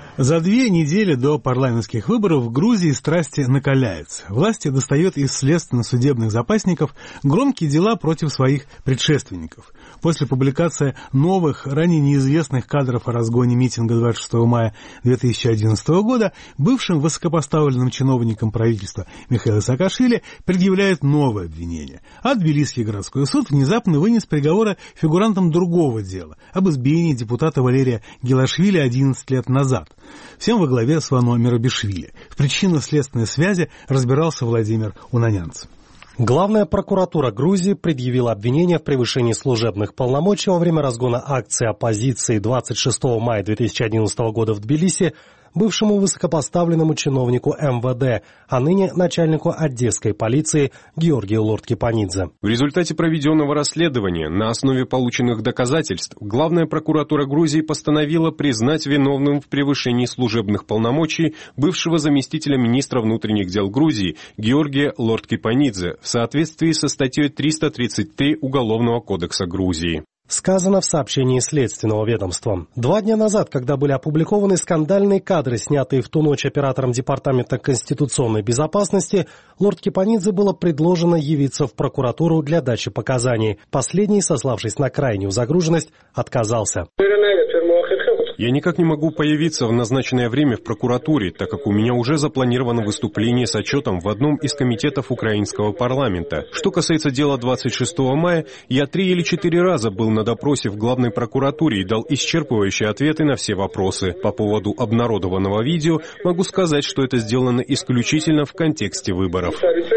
За 2 недели до парламентских выборов в Грузии страсти накаляются. Власти достает из следственно-судебных запасников громкие дела против своих предшественников. После публикации новых, ранее неизвестных кадров о разгоне митинга 26 мая 2011 года бывшим высокопоставленным чиновникам правительства Михаилу Саакашвили предъявляют новое обвинение. А Тбилисский городской суд внезапно вынес приговоры фигурантам другого дела об избиении депутата Валерия Гилашвили 11 лет назад. Всем во главе с Вано Мерабишвили. В причинно-следственной связи разбирался Владимир Унанянц. Главная прокуратура Грузии предъявила обвинение в превышении служебных полномочий во время разгона акции оппозиции 26 мая 2011 года в Тбилиси бывшему высокопоставленному чиновнику МВД, а ныне начальнику одесской полиции Георгию Лорд-Кипанидзе. В результате проведенного расследования на основе полученных доказательств Главная прокуратура Грузии постановила признать виновным в превышении служебных полномочий бывшего заместителя министра внутренних дел Грузии Георгия Лорд-Кипанидзе в соответствии со статьей 333 Уголовного кодекса Грузии. Сказано в сообщении Следственного ведомства. 2 дня назад, когда были опубликованы скандальные кадры, снятые в ту ночь оператором Департамента конституционной безопасности, Лорд-Кипанидзе было предложено явиться в прокуратуру для дачи показаний. Последний, сославшись на крайнюю загруженность, отказался. Я никак не могу появиться в назначенное время в прокуратуре, так как у меня уже запланировано выступление с отчетом в одном из комитетов украинского парламента. Что касается дела 26 мая, я 3 или 4 раза был на допросе в главной прокуратуре и дал исчерпывающие ответы на все вопросы. По поводу обнародованного видео могу сказать, что это сделано исключительно в контексте выборов.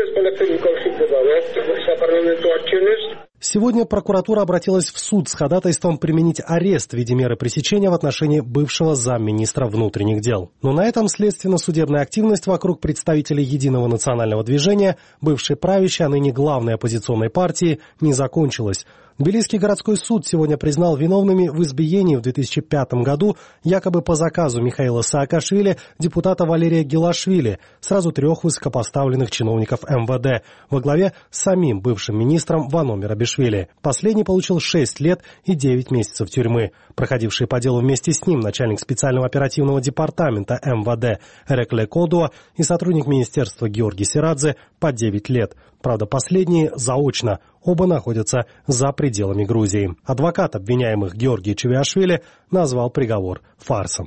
Сегодня прокуратура обратилась в суд с ходатайством применить арест в виде меры пресечения в отношении бывшего замминистра внутренних дел. Но на этом следственно-судебная активность вокруг представителей Единого национального движения, бывшей правящей, а ныне главной оппозиционной партии, не закончилась. Тбилисский городской суд сегодня признал виновными в избиении в 2005 году якобы по заказу Михаила Саакашвили депутата Валерия Гилашвили, сразу 3 высокопоставленных чиновников МВД, во главе с самим бывшим министром Вано Мерабишвили. Последний получил 6 лет и 9 месяцев тюрьмы. Проходивший по делу вместе с ним начальник специального оперативного департамента МВД Эрекле Кодуа и сотрудник министерства Георгий Сирадзе по 9 лет. Правда, последние заочно. Оба находятся за пределами Грузии. Адвокат обвиняемых Георгий Чевиашвили назвал приговор фарсом.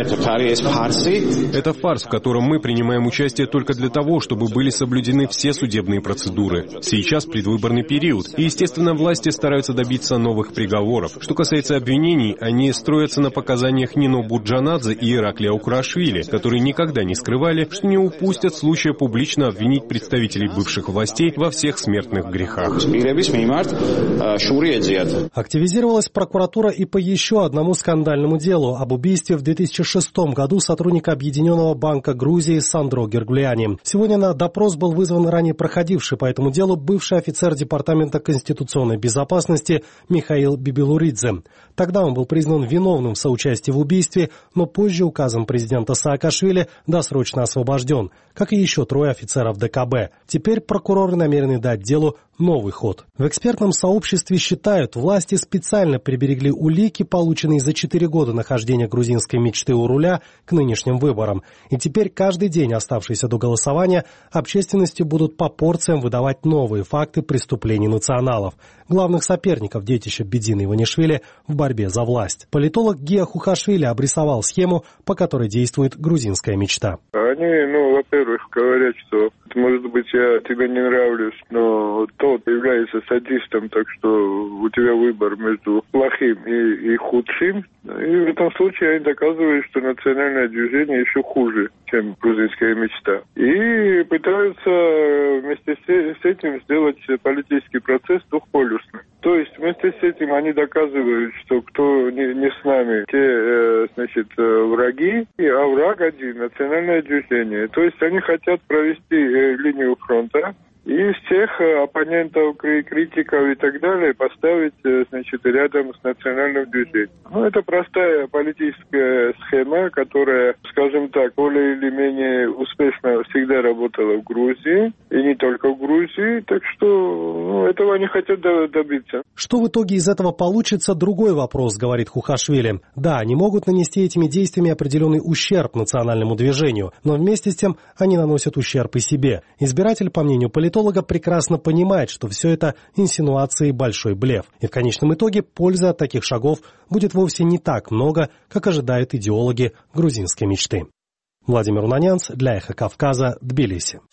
Это фарс, в котором мы принимаем участие только для того, чтобы были соблюдены все судебные процедуры. Сейчас предвыборный период, и, естественно, власти стараются добиться новых приговоров. Что касается обвинений, они строятся на показаниях Нино Бурджанадзе и Ираклия Украшвили, которые никогда не скрывали, что не упустят случая публично обвинить представителей бывших властей во всех смертных грехах. Активизировалась прокуратура и по еще одному скандальному делу об убийстве в 2006 году сотрудника Объединенного банка Грузии Сандро Гергулиани. Сегодня на допрос был вызван ранее проходивший по этому делу бывший офицер Департамента конституционной безопасности Михаил Бибилуридзе. Тогда он был признан виновным в соучастии в убийстве, но позже указом президента Саакашвили досрочно освобожден, как и еще 3 офицеров ДКБ. Теперь прокуроры намерены дать делу новый ход. В экспертном сообществе считают, власти специально приберегли улики, полученные за 4 года нахождения грузинской мечты у руля, к нынешним выборам. И теперь каждый день, оставшийся до голосования, общественности будут по порциям выдавать новые факты преступлений националов, главных соперников детища Бедины Иванишвили в борьбе за власть. Политолог Гия Хухашвили обрисовал схему, по которой действует грузинская мечта. Они, во-первых, говорят, что, может быть, я тебе не нравлюсь, но тот является садистом, так что у тебя выбор между плохим и худшим. И в этом случае они доказывают, что национальное движение еще хуже, чем грузинская мечта. И пытаются вместе с этим сделать политический процесс двухполюсным. То есть вместе с этим они доказывают, что кто не с нами, те, враги, а враг один, национальное движение. То есть они хотят провести линию фронта и всех оппонентов, критиков и так далее поставить, значит, рядом с национальным движением. Ну, это простая политическая схема, которая, скажем так, более или менее успешно всегда работала в Грузии, и не только в Грузии, так что этого они хотят добиться. Что в итоге из этого получится, другой вопрос, говорит Хухашвили. Да, они могут нанести этими действиями определенный ущерб национальному движению, но вместе с тем они наносят ущерб и себе. Избиратель, по мнению политолога, прекрасно понимает, что все это инсинуации и большой блеф. И в конечном итоге пользы от таких шагов будет вовсе не так много, как ожидают идеологи грузинской мечты. Владимир Унанянц для Эхо Кавказа, Тбилиси.